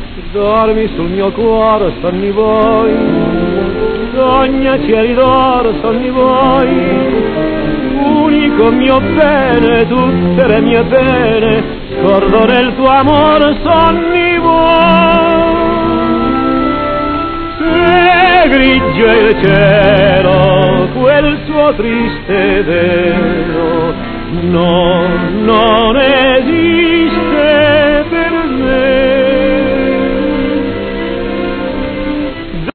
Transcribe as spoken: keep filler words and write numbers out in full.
Dormi sul mio cuore, sonni voi, sogna cieli d'oro, sonni voi, unico mio bene, tutte le mie pene, scordo nel tuo amore, sonni voi. Se grigio è il cielo, quel suo triste velo, no, non è